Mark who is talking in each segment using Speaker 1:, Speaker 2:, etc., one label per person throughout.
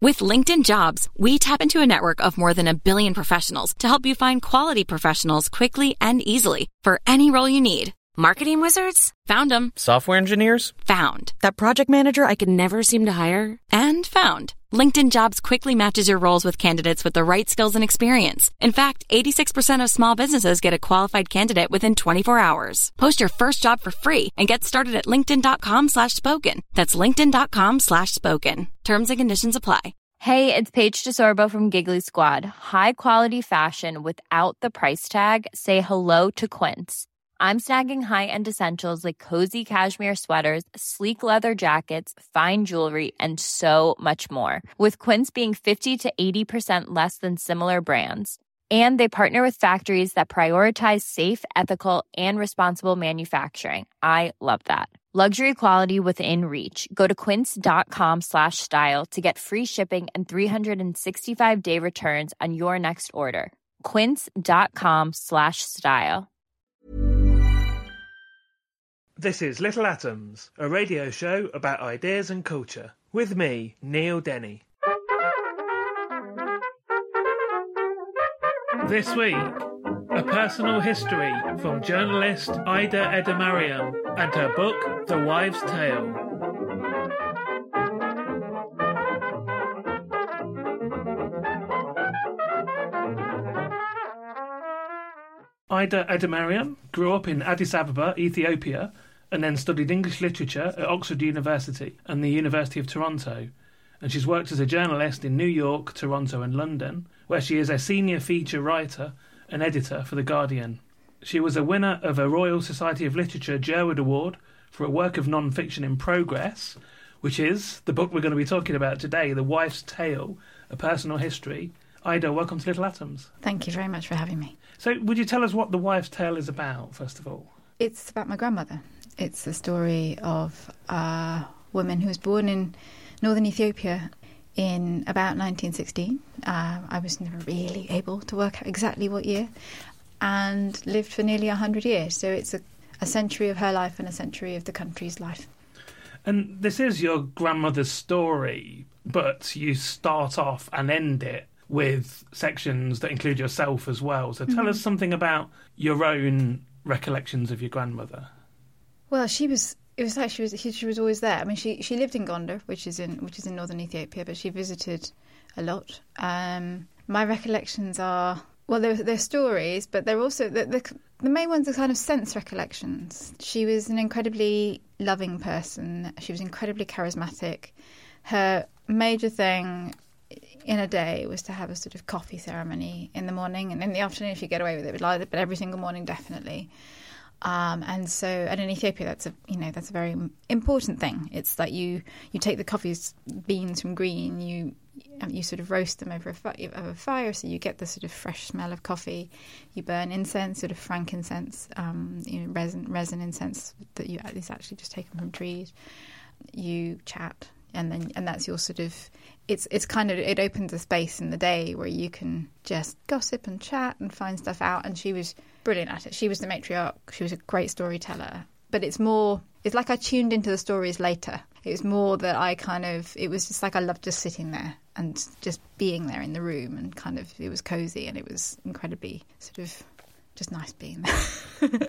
Speaker 1: With LinkedIn Jobs, we tap into a network of more than 1 billion professionals to help you find quality professionals quickly and easily for any role you need. Marketing wizards? Found them.
Speaker 2: Software engineers?
Speaker 1: Found. That project manager I could never seem to hire? And found. LinkedIn Jobs quickly matches your roles with candidates with the right skills and experience. In fact, 86% of small businesses get a qualified candidate within 24 hours. Post your first job for free and get started at linkedin.com/spoken. That's linkedin.com/spoken. Terms and conditions apply.
Speaker 3: Hey, it's Paige DeSorbo from Giggly Squad. High quality fashion without the price tag. Say hello to Quince. I'm snagging high-end essentials like cozy cashmere sweaters, sleek leather jackets, fine jewelry, and so much more. With Quince being 50 to 80% less than similar brands. And they partner with factories that prioritize safe, ethical, and responsible manufacturing. I love that. Luxury quality within reach. Go to quince.com/style to get free shipping and 365-day returns on your next order. Quince.com/style.
Speaker 4: This is Little Atoms, a radio show about ideas and culture, with me, Neil Denny. This week, a personal history from journalist Ida Edemariam and her book, The Wives' Tale. Ida Edemariam grew up in Addis Ababa, Ethiopia, and then studied English literature at Oxford University and the University of Toronto. And she's worked as a journalist in New York, Toronto and London, where she is a senior feature writer and editor for The Guardian. She was a winner of a Royal Society of Literature Jerwood Award for a work of non-fiction in progress, which is the book we're going to be talking about today, The Wife's Tale, A Personal History. Ida, welcome to Little Atoms.
Speaker 5: Thank you very much for having me.
Speaker 4: So would you tell us what The Wife's Tale is about, first of all?
Speaker 5: It's about my grandmother. It's the story of a woman who was born in northern Ethiopia in about 1916. I was never really able to work out exactly what year, and lived for nearly 100 years. So it's a century of her life and a century of the country's life.
Speaker 4: And this is your grandmother's story, but you start off and end it with sections that include yourself as well. So tell us something about your own recollections of your grandmother. Well,
Speaker 5: she was always there. I mean, she lived in Gondar, which is in northern Ethiopia, but she visited a lot. My recollections are, well, they're stories, but they're also the main ones are kind of sense recollections. She was an incredibly loving person. She was incredibly charismatic. Her major thing in a day was to have a sort of coffee ceremony in the morning, and in the afternoon, if you get away with it, but every single morning, definitely. And in Ethiopia, that's a very important thing. It's like you take the coffee beans from green, you sort of roast them over a fire, so you get the sort of fresh smell of coffee. You burn incense, sort of frankincense, resin incense that is actually just taken from trees. You chat, and that's your sort of. It's kind of, it opens a space in the day where you can just gossip and chat and find stuff out. And she was brilliant at it. She was the matriarch. She was a great storyteller. But it's like I tuned into the stories later. It was more that it was just like I loved just sitting there and just being there in the room, and kind of, it was cozy and it was incredibly sort of just nice being there.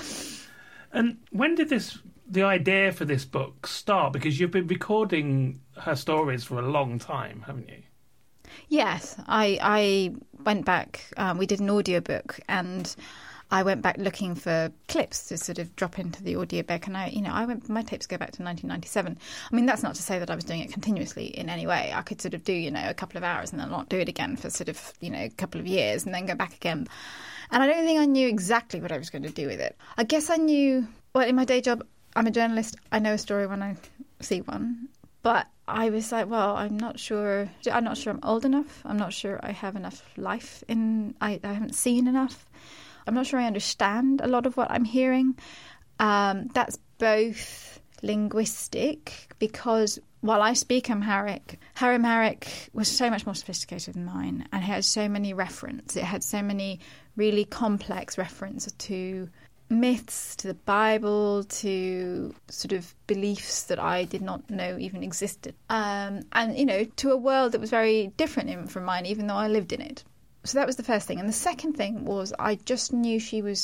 Speaker 4: And when did the idea for this book start? Because you've been recording her stories for a long time, haven't you?
Speaker 5: Yes, I went back. We did an audiobook, and I went back looking for clips to sort of drop into the audiobook. And my tapes go back to 1997. I mean, that's not to say that I was doing it continuously in any way. I could sort of do, a couple of hours and then not do it again for sort of, a couple of years and then go back again. And I don't think I knew exactly what I was going to do with it. I guess I knew, well, in my day job, I'm a journalist. I know a story when I see one. But I was like, well, I'm not sure I'm old enough. I'm not sure I have enough life I haven't seen enough. I'm not sure I understand a lot of what I'm hearing. That's both linguistic, because while I speak Amharic, her Amharic was so much more sophisticated than mine, and it had so many references. It had so many really complex references to myths, to the Bible, to sort of beliefs that I did not know even existed. And, to a world that was very different from mine, even though I lived in it. So that was the first thing. And the second thing was I just knew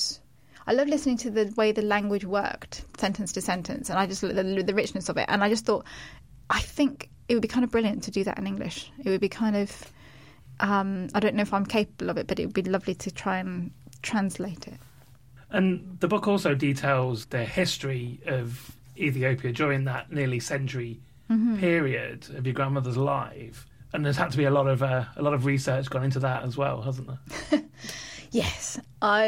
Speaker 5: I loved listening to the way the language worked, sentence to sentence, and I just the richness of it. And I just thought, I think it would be kind of brilliant to do that in English. It would be kind of, I don't know if I'm capable of it, but it would be lovely to try and translate it.
Speaker 4: And the book also details the history of Ethiopia during that nearly century period of your grandmother's life. And there's had to be a lot of research gone into that as well, hasn't there?
Speaker 5: Yes,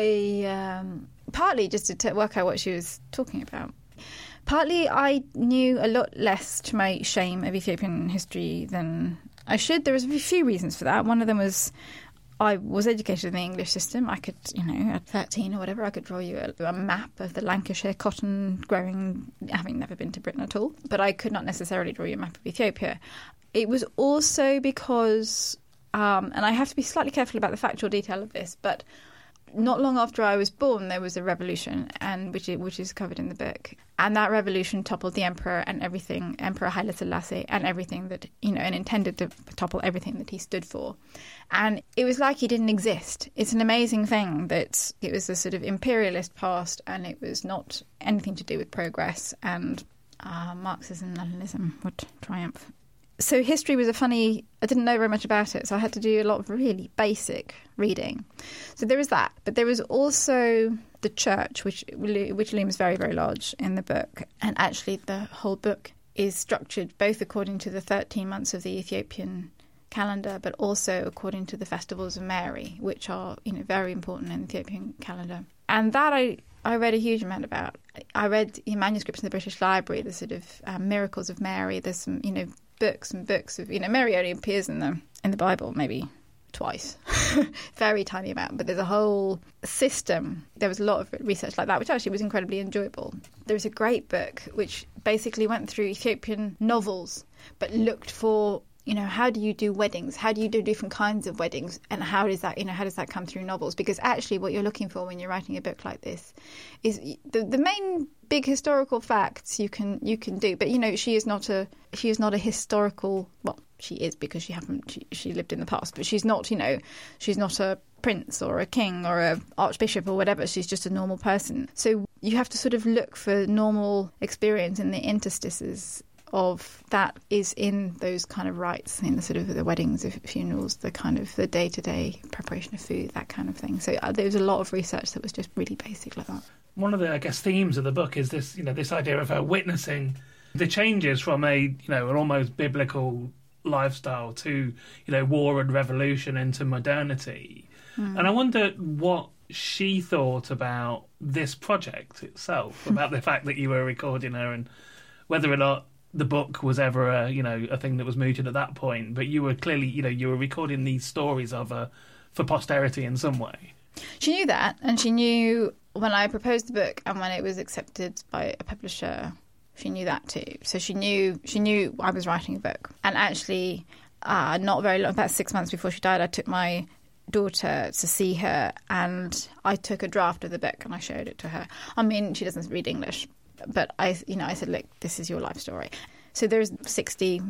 Speaker 5: I partly just to work out what she was talking about. Partly, I knew a lot less, to my shame, of Ethiopian history than I should. There was a few reasons for that. One of them was I was educated in the English system. I could, at 13 or whatever, I could draw you a map of the Lancashire cotton growing, having never been to Britain at all. But I could not necessarily draw you a map of Ethiopia. It was also because, and I have to be slightly careful about the factual detail of this, but not long after I was born, there was a revolution, and which is covered in the book. And that revolution toppled the emperor and everything, Emperor Haile Selassie, and everything that, and intended to topple everything that he stood for. And it was like he didn't exist. It's an amazing thing that it was a sort of imperialist past, and it was not anything to do with progress, and Marxism, Leninism would triumph. So history was I didn't know very much about it, so I had to do a lot of really basic reading. So there was that. But there was also the church, which looms very, very large in the book. And actually the whole book is structured both according to the 13 months of the Ethiopian calendar, but also according to the festivals of Mary, which are very important in the Ethiopian calendar. And that I read a huge amount about. I read manuscripts in the British Library, the sort of miracles of Mary. There's some, books and books of, Mary only appears in the Bible maybe twice, very tiny amount, but there's a whole system. There was a lot of research like that, which actually was incredibly enjoyable. There's a great book which basically went through Ethiopian novels, but looked for, how do you do weddings? How do you do different kinds of weddings? And how does that come through novels? Because actually what you're looking for when you're writing a book like this is the main big historical facts you can do. But, she is not a historical, well, she is because she lived in the past, but she's not, she's not a prince or a king or a archbishop or whatever. She's just a normal person. So you have to sort of look for normal experience in the interstices of that is in those kind of rites, in the sort of the weddings, the funerals, the kind of the day-to-day preparation of food, that kind of thing. So there was a lot of research that was just really basic like that.
Speaker 4: One of the, themes of the book is this, this idea of her witnessing the changes from an almost biblical lifestyle to, war and revolution into modernity. And I wonder what she thought about this project itself, about the fact that you were recording her, and whether or not the book was ever a thing that was mooted at that point, but you were clearly, you were recording these stories of her for posterity in some way.
Speaker 5: She knew that, and she knew when I proposed the book and when it was accepted by a publisher, she knew that too. So she knew I was writing a book. And actually, not very long, about 6 months before she died, I took my daughter to see her, and I took a draft of the book and I showed it to her. I mean, she doesn't read English, but I said, look, this is your life story. So there's 60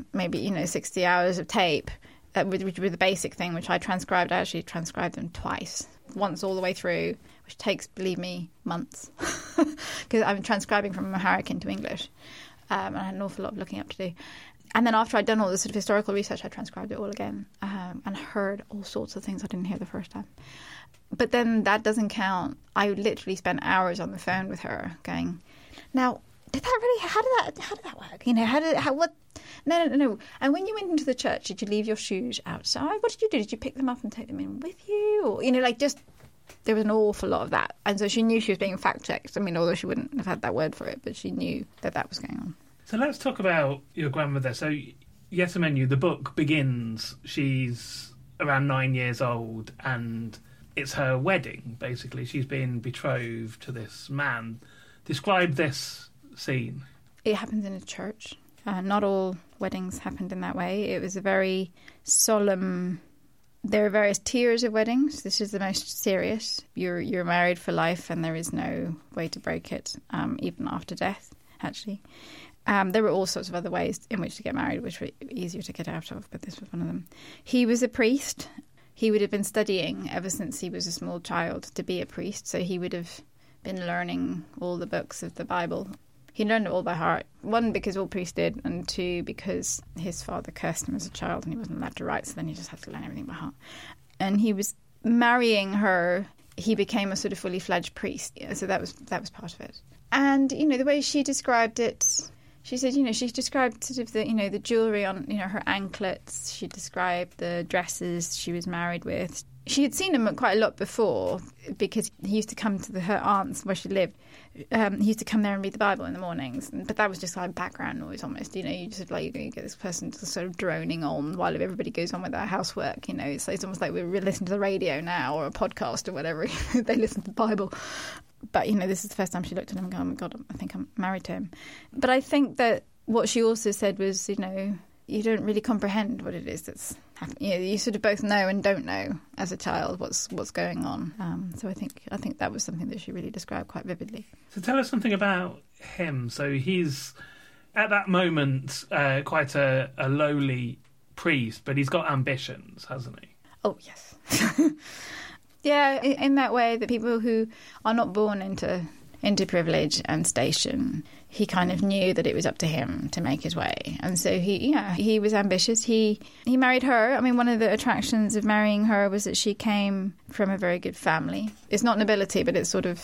Speaker 5: hours of tape with the basic thing, which I transcribed. I actually transcribed them twice. Once all the way through, which takes, believe me, months. Because I'm transcribing from Amharic into English. And I had an awful lot of looking up to do. And then after I'd done all the sort of historical research, I transcribed it all again and heard all sorts of things I didn't hear the first time. But then that doesn't count. I literally spent hours on the phone with her going, now, did that really, how did that work? What? No. And when you went into the church, did you leave your shoes outside? What did you do? Did you pick them up and take them in with you? Or, there was an awful lot of that. And so she knew she was being fact-checked. I mean, although she wouldn't have had that word for it, but she knew that was going on.
Speaker 4: So let's talk about your grandmother. So Yesamenu, the book begins, she's around 9 years old, and it's her wedding, basically. She's been betrothed to this man. Describe this scene.
Speaker 5: It happens in a church. Not all weddings happened in that way. It was a very solemn There are various tiers of weddings. This is the most serious. You're married for life, and there is no way to break it, even after death, actually. There were all sorts of other ways in which to get married, which were easier to get out of, but this was one of them. He was a priest. He would have been studying ever since he was a small child to be a priest, so he would have been learning all the books of the Bible. He learned it all by heart. One, because all priests did, and two, because his father cursed him as a child and he wasn't allowed to write, so then he just had to learn everything by heart. And he was marrying her. He became a sort of fully fledged priest, so that was part of it. And, the way she described it, she said, she described sort of the, the jewellery on, her anklets. She described the dresses she was married with. She had seen him quite a lot before because he used to come to her aunt's where she lived. He used to come there and read the Bible in the mornings, but that was just like background noise almost. You just you get this person sort of droning on while everybody goes on with their housework. It's almost like we're listening to the radio now or a podcast or whatever. They listen to the Bible. But, this is the first time she looked at him and go, oh, my God, I think I'm married to him. But I think that what she also said was, you don't really comprehend what it is that's happening. You sort of both know and don't know as a child what's going on. So I think that was something that she really described quite vividly.
Speaker 4: So tell us something about him. So he's, at that moment, quite a lowly priest, but he's got ambitions, hasn't he?
Speaker 5: Oh, yes. Yeah, in that way, the people who are not born into privilege and station, he kind of knew that it was up to him to make his way. And so he was ambitious. He married her. I mean, one of the attractions of marrying her was that she came from a very good family. It's not nobility, but it's sort of...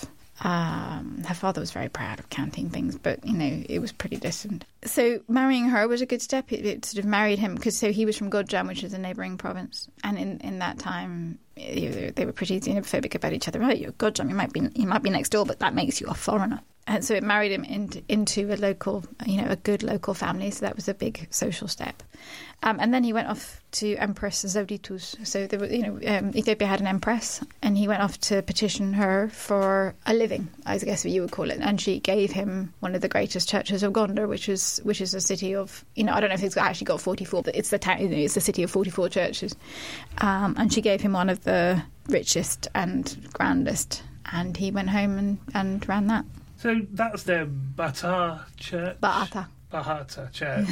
Speaker 5: her father was very proud of counting things, but, it was pretty distant. So marrying her was a good step. It sort of married him, because he was from Godjam, which is a neighbouring province. And in that time, they were pretty xenophobic about each other. Right, you're Godjam, you might be next door, but that makes you a foreigner. And so it married him into a local, a good local family. So that was a big social step. And then he went off to Empress Zewditus. So there was, Ethiopia had an empress, and he went off to petition her for a living, I guess what you would call it. And she gave him one of the greatest churches of Gondar, which is a city of, I don't know if it's actually got 44, but it's the town. It's a city of 44 churches. And she gave him one of the richest and grandest, and he went home and ran that.
Speaker 4: So that's the Bata Church? Bahata Church.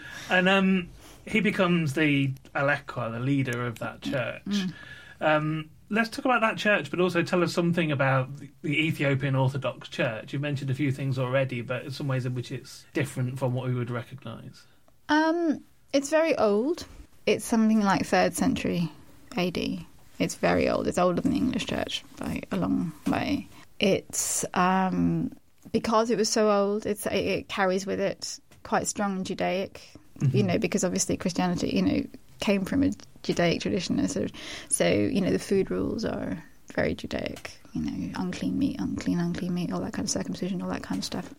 Speaker 4: And he becomes the Alekwa, the leader of that church. Let's talk about that church, but also tell us something about the Ethiopian Orthodox Church. You've mentioned a few things already, but some ways in which it's different from what we would recognise.
Speaker 5: It's very old. It's something like 3rd century AD. It's very old. It's older than the English Church by a long way. It's because it was so old, it carries with it quite strong Judaic, because obviously Christianity, came from a Judaic tradition. And so the food rules are very Judaic, unclean meat, all that kind of circumcision, all that kind of stuff.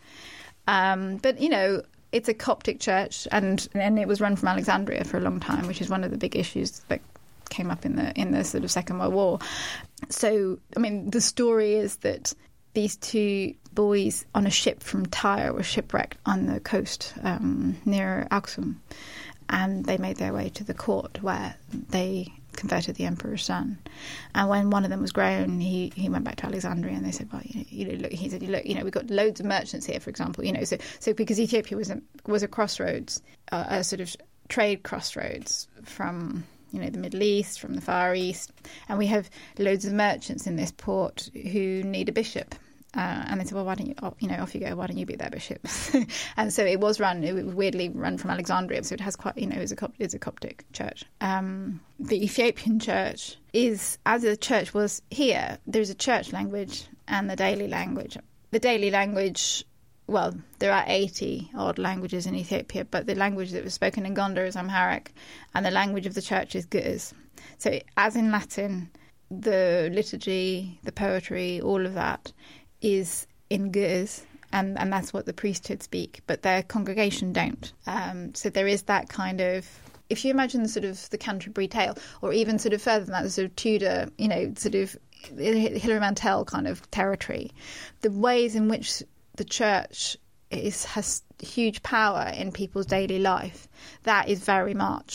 Speaker 5: But, it's a Coptic church, and it was run from Alexandria for a long time, which is one of the big issues that came up in the sort of Second World War. So, I mean, the story is that these two boys on a ship from Tyre were shipwrecked on the coast near Aksum, and they made their way to the court where they converted the emperor's son. And when one of them was grown, he went back to Alexandria, and they said, well, look, he said, look, we've got loads of merchants here, for example, so because Ethiopia was a crossroads, a sort of trade crossroads from the Middle East, from the Far East, and we have loads of merchants in this port who need a bishop. And they said, well, why don't you, off you go, why don't you be their bishop? And so it was weirdly run from Alexandria, so it has quite, it's a Coptic church. The Ethiopian church is, as the church was here, there's a church language and the daily language. The daily language, well, there are 80-odd languages in Ethiopia, but the language that was spoken in Gondar is Amharic, and the language of the church is Ge'ez. So as in Latin, the liturgy, the poetry, all of that is in Ge'ez, and that's what the priesthood speak, but their congregation don't. So there is that kind of, if you imagine the sort of the Canterbury Tale, or even sort of further than that, the sort of Tudor, sort of Hilary Mantel kind of territory, the ways in which the church has huge power in people's daily life, that is very much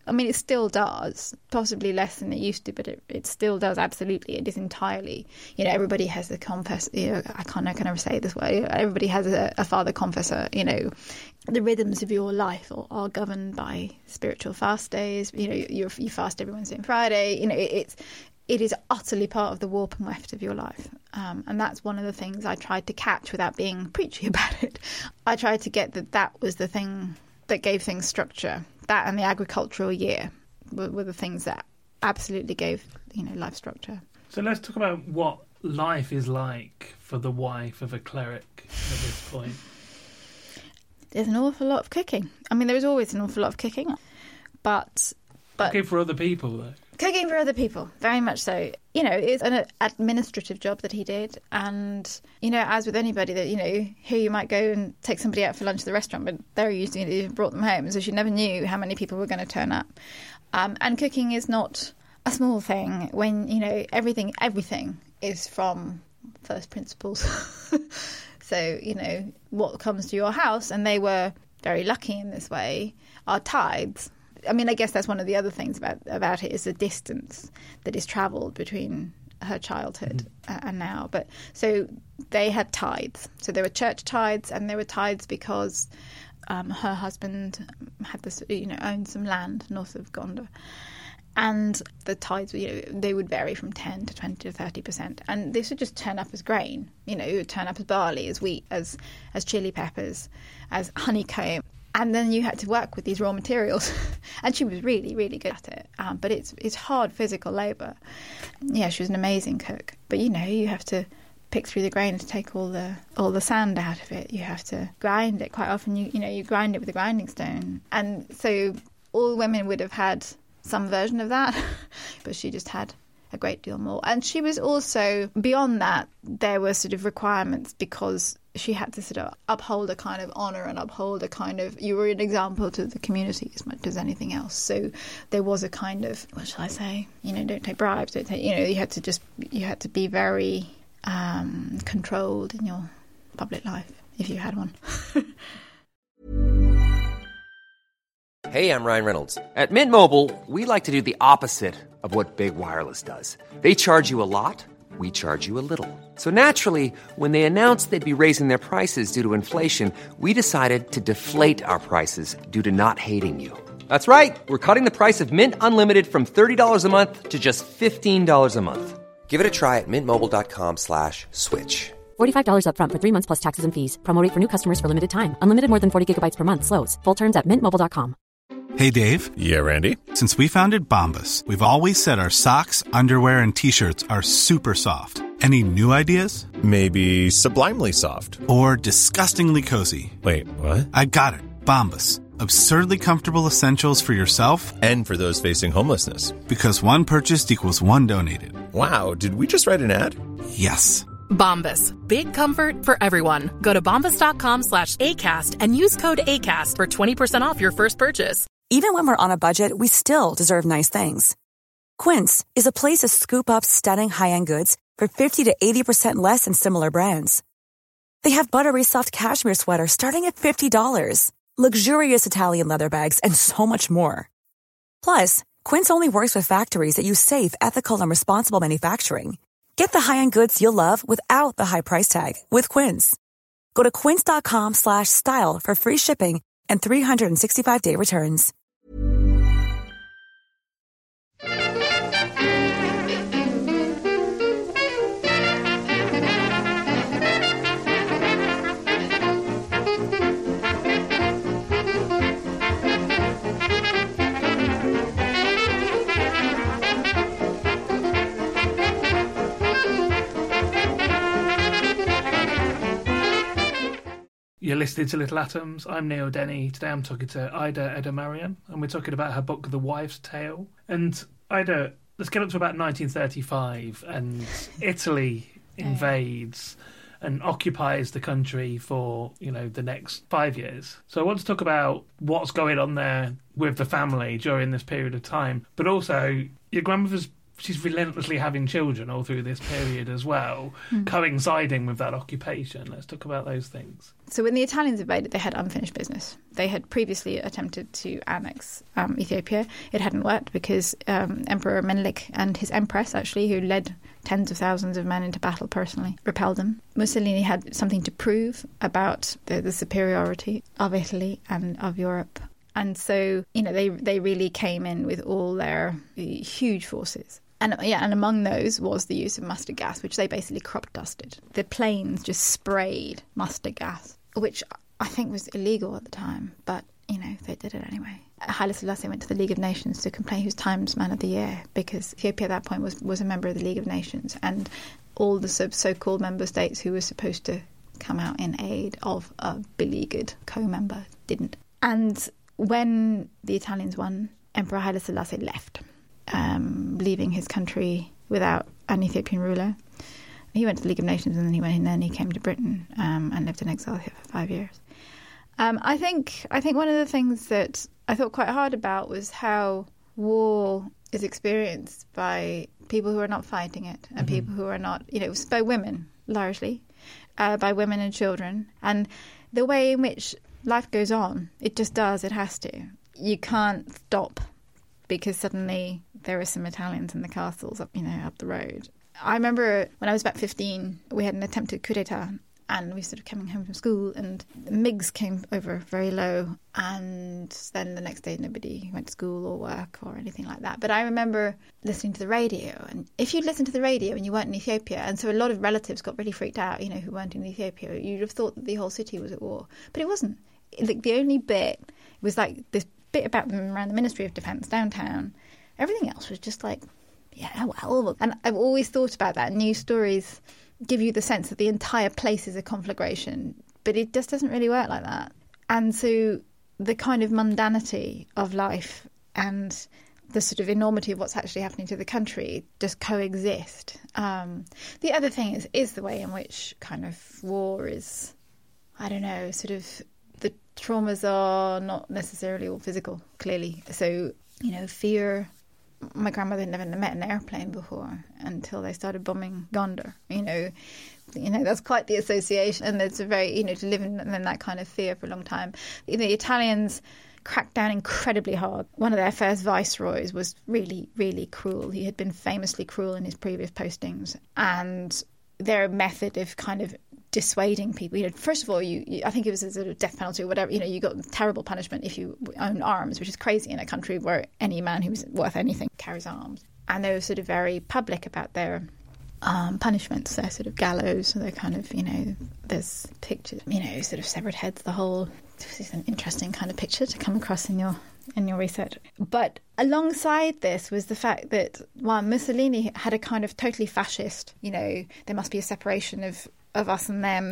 Speaker 5: I mean, it still does, possibly less than it used to, but it still does, absolutely. It is entirely, everybody has a confessor, I can't never say it this way, everybody has a father confessor, the rhythms of your life are governed by spiritual fast days, you fast every Wednesday and Friday, it is utterly part of the warp and weft of your life. And that's one of the things I tried to catch without being preachy about it. I tried to get that was the thing that gave things structure. That and the agricultural year were the things that absolutely gave, life structure.
Speaker 4: So let's talk about what life is like for the wife of a cleric at this point.
Speaker 5: There's an awful lot of cooking. I mean, there is always an awful lot of cooking, but
Speaker 4: cooking for other people, though.
Speaker 5: Cooking for other people, very much so. It's an administrative job that he did. And, as with anybody that, here you might go and take somebody out for lunch at the restaurant, but they're usually brought them home. So she never knew how many people were going to turn up. And cooking is not a small thing when, everything is from first principles. So, what comes to your house, and they were very lucky in this way, are tithes. I mean, I guess that's one of the other things about it is the distance that is travelled between her childhood and now. But so they had tithes. So there were church tithes, and there were tithes because her husband had this, owned some land north of Gondar. And the tithes, they would vary from 10 to 20 to 30%. And this would just turn up as grain. It would turn up as barley, as wheat, as chili peppers, as honeycomb. And then you had to work with these raw materials. And she was really, really good at it. But it's hard physical labour. Yeah, she was an amazing cook. But, you have to pick through the grain to take all the sand out of it. You have to grind it. Quite often, you grind it with a grinding stone. And so all women would have had some version of that. But she just had a great deal more. And she was also, beyond that, there were sort of requirements because she had to sort of uphold a kind of honour and uphold a kind of, you were an example to the community as much as anything else. So there was a kind of, what shall I say, don't take bribes, don't take, you had to be very controlled in your public life if you had one.
Speaker 2: Hey, I'm Ryan Reynolds. At Mint Mobile, we like to do the opposite of what Big Wireless does. They charge you a lot. We charge you a little. So naturally, when they announced they'd be raising their prices due to inflation, we decided to deflate our prices due to not hating you. That's right. We're cutting the price of Mint Unlimited from $30 a month to just $15 a month. Give it a try at mintmobile.com/switch.
Speaker 6: $45 up front for 3 months plus taxes and fees. Promo rate for new customers for limited time. Unlimited more than 40 gigabytes per month slows. Full terms at mintmobile.com.
Speaker 7: Hey, Dave.
Speaker 8: Yeah, Randy.
Speaker 7: Since we founded Bombas, we've always said our socks, underwear, and T-shirts are super soft. Any new ideas?
Speaker 8: Maybe sublimely soft.
Speaker 7: Or disgustingly cozy.
Speaker 8: Wait, what?
Speaker 7: I got it. Bombas. Absurdly comfortable essentials for yourself
Speaker 8: and for those facing homelessness.
Speaker 7: Because one purchased equals one donated.
Speaker 8: Wow, did we just write an ad?
Speaker 7: Yes.
Speaker 9: Bombas. Big comfort for everyone. Go to bombas.com/ACAST and use code ACAST for 20% off your first purchase.
Speaker 10: Even when we're on a budget, we still deserve nice things. Quince is a place to scoop up stunning high-end goods for 50 to 80% less than similar brands. They have buttery soft cashmere sweaters starting at $50, luxurious Italian leather bags, and so much more. Plus, Quince only works with factories that use safe, ethical, and responsible manufacturing. Get the high-end goods you'll love without the high price tag with Quince. Go to quince.com/style for free shipping and 365-day returns.
Speaker 4: You're listening to Little Atoms. I'm Neil Denny. Today I'm talking to Ida Edemariam, and we're talking about her book, The Wife's Tale. And Ida, let's get up to about 1935, and Italy invades and occupies the country for, the next 5 years. So I want to talk about what's going on there with the family during this period of time. But also, your grandmother's she's relentlessly having children all through this period as well, coinciding with that occupation. Let's talk about those things.
Speaker 5: So when the Italians invaded, they had unfinished business. They had previously attempted to annex Ethiopia. It hadn't worked because Emperor Menelik and his empress, actually, who led tens of thousands of men into battle personally, repelled them. Mussolini had something to prove about the superiority of Italy and of Europe. And so, they really came in with all their huge forces. And among those was the use of mustard gas, which they basically crop dusted. The planes just sprayed mustard gas, which I think was illegal at the time, but, they did it anyway. Haile Selassie went to the League of Nations to complain. He was Times Man of the Year because Ethiopia at that point was a member of the League of Nations, and all the so-called member states who were supposed to come out in aid of a beleaguered co-member didn't. And when the Italians won, Emperor Haile Selassie left, leaving his country without an Ethiopian ruler. He went to the League of Nations and then he came to Britain and lived in exile here for 5 years. I think one of the things that I thought quite hard about was how war is experienced by people who are not fighting it and people who are not, by women largely, by women and children, and the way in which life goes on. It just does. It has to. You can't stop because suddenly there are some Italians in the castles up the road. I remember when I was about 15, we had an attempted coup d'etat, and we were sort of coming home from school, and the MiGs came over very low, and then the next day nobody went to school or work or anything like that. But I remember listening to the radio, and if you'd listened to the radio and you weren't in Ethiopia, and so a lot of relatives got really freaked out, who weren't in Ethiopia, you'd have thought that the whole city was at war. But it wasn't. The only bit was like this bit about them around the Ministry of Defence downtown. Everything else was just like, yeah, well. And I've always thought about that. News stories give you the sense that the entire place is a conflagration, but it just doesn't really work like that. And so the kind of mundanity of life and the sort of enormity of what's actually happening to the country just coexist. The other thing is the way in which kind of war is, I don't know, sort of the traumas are not necessarily all physical, clearly. So, fear. My grandmother had never met an airplane before until they started bombing Gondar. That's quite the association. And it's a very, to live in that kind of fear for a long time. The Italians cracked down incredibly hard. One of their first viceroys was really, really cruel. He had been famously cruel in his previous postings. And their method of kind of dissuading people, first of all, I think it was a sort of death penalty or whatever, you got terrible punishment if you own arms, which is crazy in a country where any man who's worth anything carries arms. And they were sort of very public about their punishments, their sort of gallows, so they're kind of, there's pictures, sort of severed heads, the whole, this is an interesting kind of picture to come across in your research. But alongside this was the fact that while Mussolini had a kind of totally fascist, there must be a separation of us and them,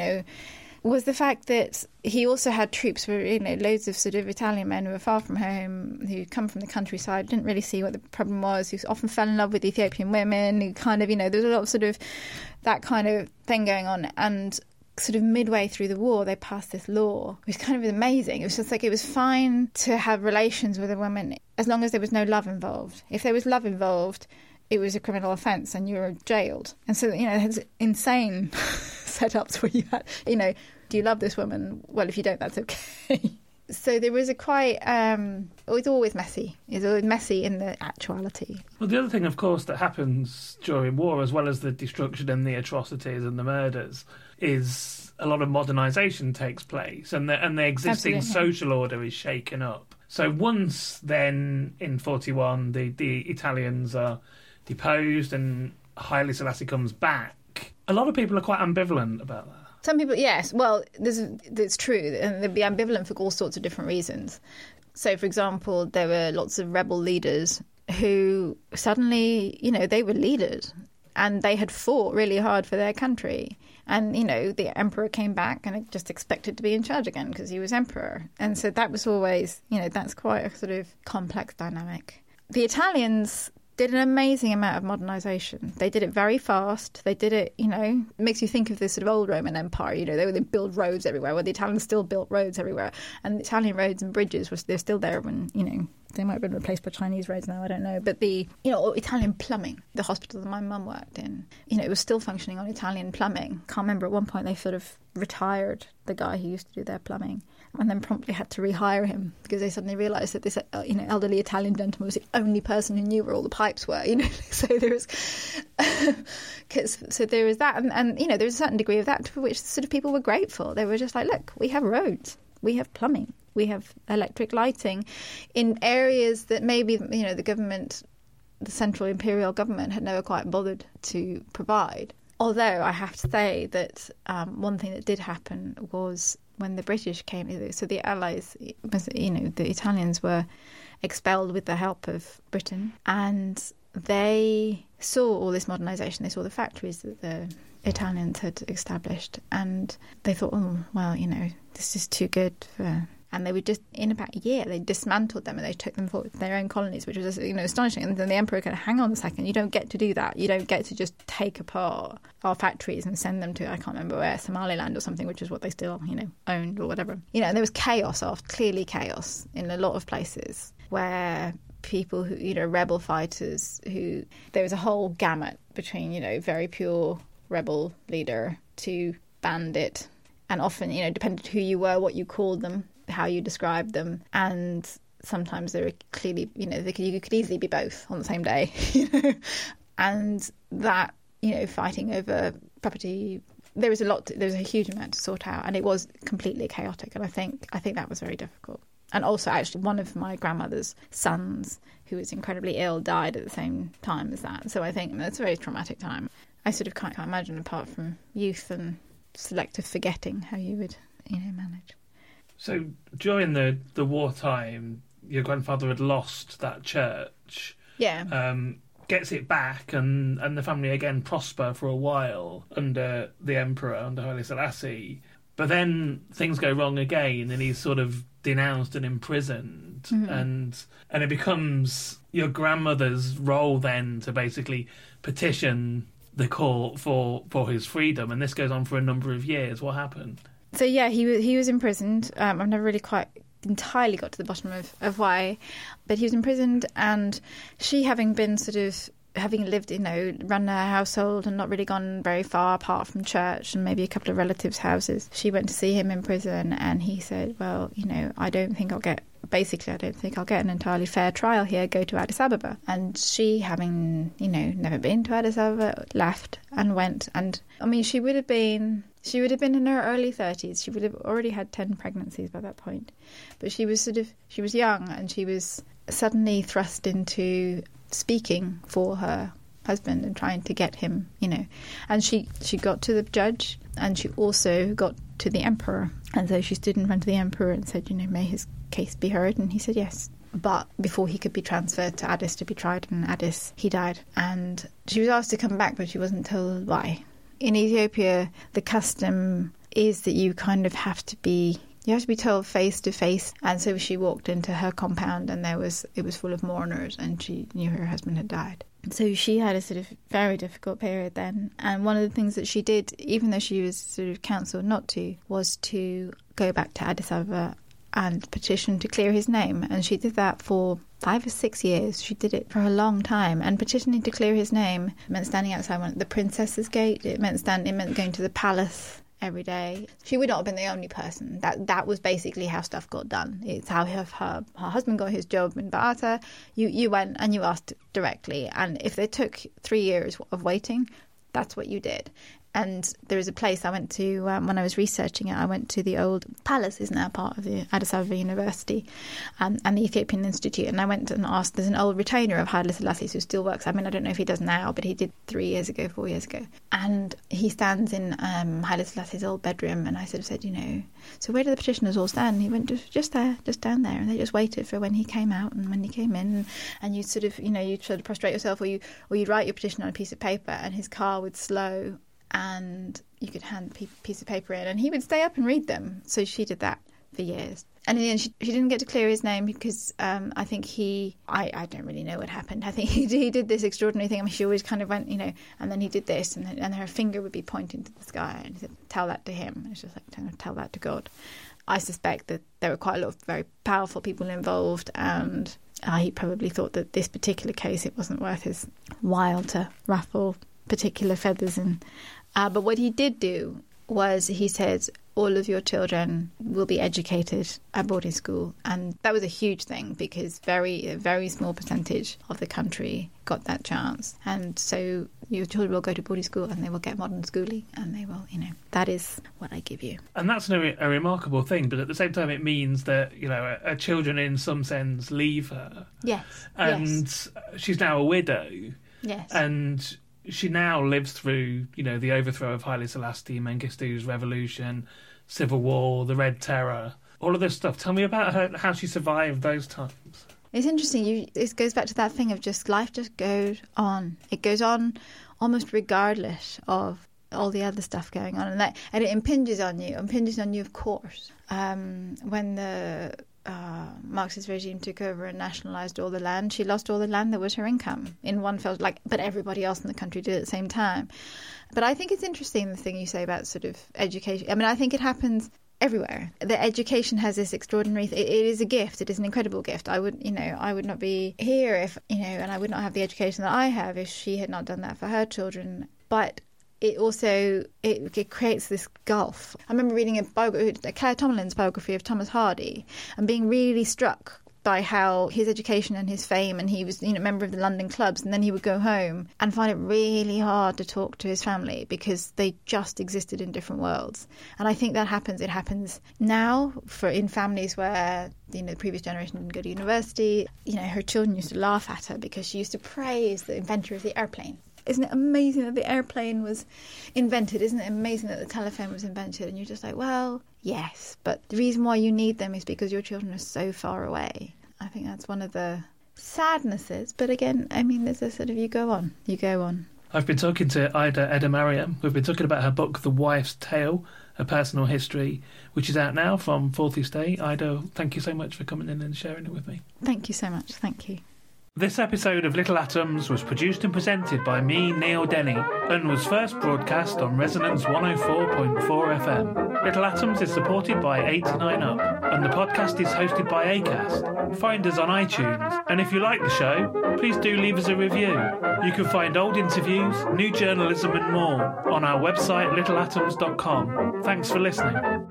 Speaker 5: was the fact that he also had troops where, loads of sort of Italian men who were far from home, who come from the countryside, didn't really see what the problem was, who often fell in love with Ethiopian women, who kind of, there was a lot of sort of that kind of thing going on. And sort of midway through the war, they passed this law. It was kind of amazing. It was just like it was fine to have relations with a woman as long as there was no love involved. If there was love involved, it was a criminal offence and you were jailed. And so, it's insane setups where you had, do you love this woman? Well, if you don't, that's okay. So there was a quite, it's always messy. It's always messy in the actuality.
Speaker 4: Well, the other thing, of course, that happens during war, as well as the destruction and the atrocities and the murders, is a lot of modernisation takes place and the existing social order is shaken up. So once then, in 41, the Italians are deposed and Haile Selassie comes back, a lot of people are quite ambivalent about that.
Speaker 5: Some people, yes. Well, it's true, and they'd be ambivalent for all sorts of different reasons. So, for example, there were lots of rebel leaders who suddenly, they were leaders and they had fought really hard for their country. And, the emperor came back and just expected to be in charge again because he was emperor. And so that was always, that's quite a sort of complex dynamic. The Italians did an amazing amount of modernisation. They did it very fast. They did it, it makes you think of this sort of old Roman Empire, they build roads everywhere. Well, the Italians still built roads everywhere. And the Italian roads and bridges, they're still there when, They might have been replaced by Chinese roads now, I don't know. But Italian plumbing, the hospital that my mum worked in, it was still functioning on Italian plumbing. Can't remember, at one point they sort of retired the guy who used to do their plumbing and then promptly had to rehire him because they suddenly realised that this elderly Italian gentleman was the only person who knew where all the pipes were, So there was there was that, and there was a certain degree of that for which sort of people were grateful. They were just like, look, we have roads, we have plumbing, we have electric lighting in areas that maybe the government, the central imperial government, had never quite bothered to provide. Although I have to say that one thing that did happen was when the British came, so the Allies, the Italians were expelled with the help of Britain, and they saw all this modernisation. They saw the factories that the Italians had established, and they thought, oh, well, this is too good for... And they would just, in about a year, they dismantled them and they took them forward to their own colonies, which was astonishing. And then the emperor kind of, hang on a second, you don't get to do that. You don't get to just take apart our factories and send them to, I can't remember where, Somaliland or something, which is what they still, owned or whatever. And there was clearly chaos in a lot of places where people who, rebel fighters who, there was a whole gamut between, very pure rebel leader to bandit. And often, depended who you were, what you called them, how you described them, and sometimes they were clearly, you could easily be both on the same day, and that, fighting over property, there was a huge amount to sort out, and it was completely chaotic, and I think that was very difficult. And also, actually, one of my grandmother's sons, who was incredibly ill, died at the same time as that, so I think that's a very traumatic time. I sort of can't imagine, apart from youth and selective forgetting, how you would, manage.
Speaker 4: So during the wartime, your grandfather had lost that church.
Speaker 5: Yeah.
Speaker 4: Gets it back, and the family again prosper for a while under the emperor, under Haile Selassie. But then things go wrong again, and he's sort of denounced and imprisoned, mm-hmm. and it becomes your grandmother's role then to basically petition the court for his freedom, and this goes on for a number of years. What happened?
Speaker 5: So yeah, he was imprisoned. I've never really quite entirely got to the bottom of why, but he was imprisoned, and she, having lived, run her household and not really gone very far apart from church and maybe a couple of relatives' houses, she went to see him in prison, and he said, well, I don't think I'll get an entirely fair trial here, go to Addis Ababa. And she, having, never been to Addis Ababa, left and went. And, she would have been in her early 30s. She would have already had 10 pregnancies by that point. But she was young, and she was suddenly thrust into speaking for her husband and trying to get him, And she got to the judge, and she also got to the emperor. And so she stood in front of the emperor and said, may his case be heard? And he said yes. But before he could be transferred to Addis to be tried in Addis, he died. And she was asked to come back, but she wasn't told why. In Ethiopia, the custom is that you kind of have to be told face to face. And so she walked into her compound, and it was full of mourners, and she knew her husband had died. So she had a sort of very difficult period then. And one of the things that she did, even though she was sort of counselled not to, was to go back to Addis Ababa and petition to clear his name. And she did that for 5 or 6 years. She did it for a long time. And petitioning to clear his name meant standing outside the Princess's Gate. It meant going to the palace every day. She would not have been the only person. That was basically how stuff got done. It's how her husband got his job in Ba'ata. You went and you asked directly. And if it took 3 years of waiting, that's what you did. And there is a place I went to when I was researching it. I went to the old palace, is now part of the Addis Ababa University, and the Ethiopian Institute. And I went and asked, there's an old retainer of Haile Selassie who still works. I don't know if he does now, but he did 4 years ago. And he stands in Haile Selassie's old bedroom. And I sort of said, so where do the petitioners all stand? And he went, just there, just down there. And they just waited for when he came out and when he came in. And you'd sort of, you'd sort of prostrate yourself, or you'd write your petition on a piece of paper, and his car would slow, and you could hand a piece of paper in, and he would stay up and read them. So she did that for years. And in the end, she didn't get to clear his name because I think I don't really know what happened. I think he did this extraordinary thing. She always kind of went, and then he did this, and her finger would be pointing to the sky, and he said, tell that to him. And it's just like, tell that to God. I suspect that there were quite a lot of very powerful people involved, and He probably thought that this particular case, it wasn't worth his while to ruffle particular feathers. But what he did do was he said, all of your children will be educated at boarding school. And that was a huge thing because a very small percentage of the country got that chance. And so your children will go to boarding school and they will get modern schooling and they will, that is what I give you.
Speaker 4: And that's a remarkable thing, but at the same time it means that, her children in some sense leave her.
Speaker 5: Yes.
Speaker 4: And she's now a widow.
Speaker 5: Yes. And
Speaker 4: she now lives through, the overthrow of Haile Selassie, Mengistu's revolution, civil war, the Red Terror, all of this stuff. Tell me about her, how she survived those times.
Speaker 5: It's interesting. It goes back to that thing of just life just goes on. It goes on almost regardless of all the other stuff going on, and it impinges on you. Of course. When the Marxist regime took over and nationalised all the land, she lost all the land that was her income in one fell, but everybody else in the country did at the same time. But I think it's interesting, the thing you say about sort of education. I mean, I think it happens everywhere. The education has this extraordinary, it is a gift. It is an incredible gift. I would not be here if, and I would not have the education that I have if she had not done that for her children. But it also, it creates this gulf. I remember reading Claire Tomlin's biography of Thomas Hardy and being really struck by how his education and his fame, and he was a member of the London clubs, and then he would go home and find it really hard to talk to his family because they just existed in different worlds. And I think that happens. It happens now in families where the previous generation didn't go to university. Her children used to laugh at her because she used to praise the inventor of the airplane. Isn't it amazing that the airplane was invented? Isn't it amazing that the telephone was invented? And you're just like, well, yes, but the reason why you need them is because your children are so far away. I think that's one of the sadnesses. But again, I mean, there's a sort of you go on.
Speaker 4: I've been talking to Ida Edemariam. We've been talking about her book, The Wife's Tale, A Personal History, which is out now from Fourth Estate. Ida, thank you so much for coming in and sharing it with me.
Speaker 5: Thank you so much. Thank you.
Speaker 4: This episode of Little Atoms was produced and presented by me, Neil Denny, and was first broadcast on Resonance 104.4 FM. Little Atoms is supported by 89UP, and the podcast is hosted by Acast. Find us on iTunes, and if you like the show, please do leave us a review. You can find old interviews, new journalism and more on our website littleatoms.com. Thanks for listening.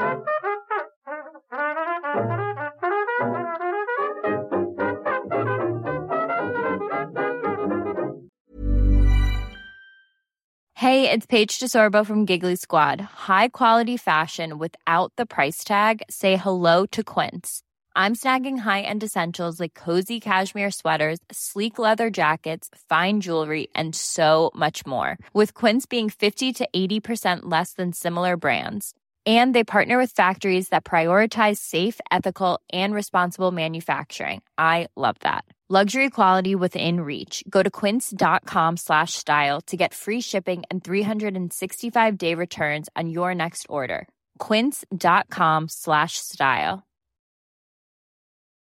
Speaker 3: Hey, it's Paige DeSorbo from Giggly Squad. High quality fashion without the price tag. Say hello to Quince. I'm snagging high-end essentials like cozy cashmere sweaters, sleek leather jackets, fine jewelry, and so much more. With Quince being 50 to 80% less than similar brands. And they partner with factories that prioritize safe, ethical, and responsible manufacturing. I love that. Luxury quality within reach. Go to quince.com/style to get free shipping and 365-day returns on your next order. Quince.com/style.